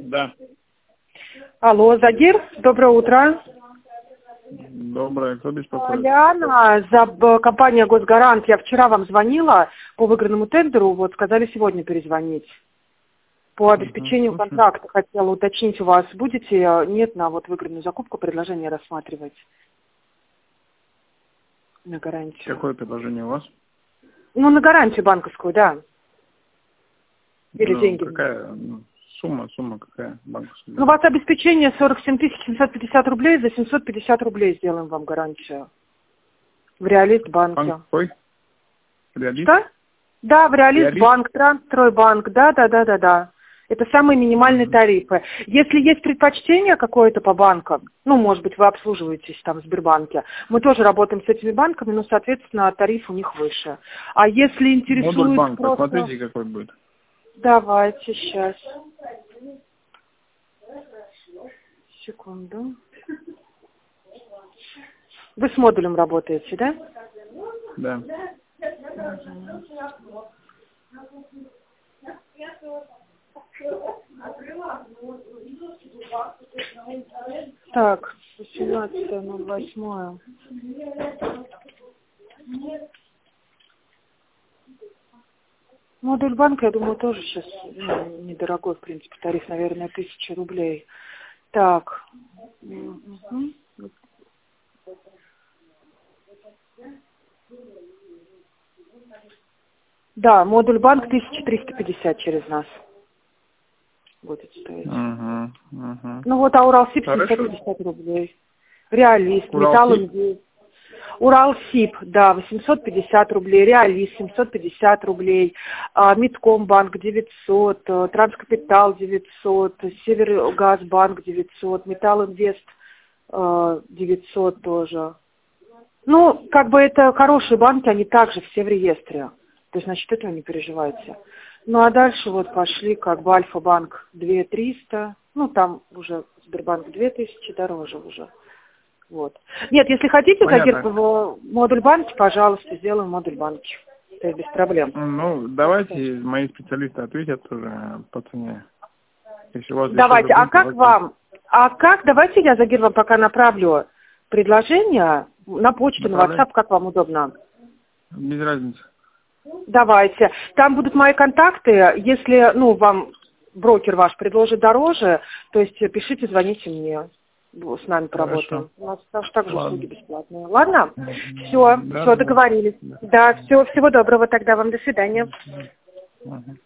Да. Алло, Загир, доброе утро. Доброе, кто беспокоит? Яна, компания «Госгарант». Я вчера вам звонила по выигранному тендеру, вот сказали сегодня перезвонить. По обеспечению контракта хотела уточнить у вас, будете, нет, на вот выигранную закупку предложение рассматривать на гарантию. Какое предложение у вас? Ну, на гарантию банковскую, да. Или деньги. Какая сумма какая банковская? Ну, у вас обеспечение 47 750 рублей, за 750 рублей сделаем вам гарантию. В Реалист банке. Банк какой? Реалист? Что? Да, в Реалист банк, Трансстройбанк, да. Это самые минимальные тарифы. Если есть предпочтение какое-то по банкам, ну, может быть, вы обслуживаетесь там в Сбербанке, мы тоже работаем с этими банками, но, соответственно, тариф у них выше. А если интересует Модуль банка, просто... смотрите, какой будет. Давайте, сейчас. Секунду. Вы с модулем работаете, да? Да. Так, 18.08. Модуль банка, я думаю, тоже сейчас недорогой, в принципе, тариф, наверное, 1000 рублей. Так. Да, модуль банк 1350 через нас будет стоить. Ну вот, а Уралсиб 750 рублей. Реалист, Металлинвест. Уралсиб, да, 850 рублей, Реалист 750 рублей, Мидкомбанк 900, Транскапитал 900, Севергазбанк 900, Металлинвест 900 тоже. Ну, как бы это хорошие банки, они также все в реестре. То есть, значит, этого не переживайте. Ну, а дальше вот пошли, как бы Альфа-банк 2300, ну, там уже Сбербанк 2000, дороже уже. Вот. Нет, если хотите, Загир, в модуль банки, пожалуйста, сделаем модуль банки. То есть без проблем. Ну, давайте мои специалисты ответят тоже по цене. Если у вас давайте, а как вам? Давайте я, Загир, вам пока направлю предложение на почту, на WhatsApp, как вам удобно? Без разницы. Давайте. Там будут мои контакты. Если, вам брокер ваш предложит дороже, то есть пишите, звоните мне. С нами поработаем. У нас также услуги бесплатные. Ладно? Все, договорились. Да, всего доброго тогда вам. До свидания.